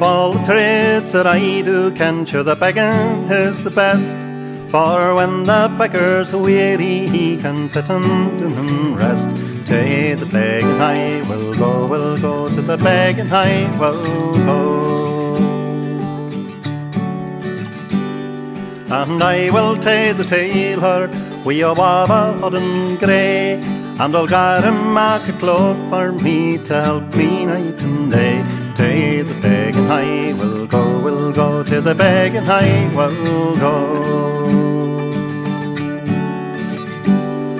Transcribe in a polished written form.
Of all the trades that I do ken, sure the begging is the best. For when the beggar's weary, he can sit and rest. To the begging I will go, to the begging I will go. And I will take the tailor wi' a wava hodden grey, and I'll get him mak a cloak for me to help me night and day. To the begging I will go, to the begging I will go.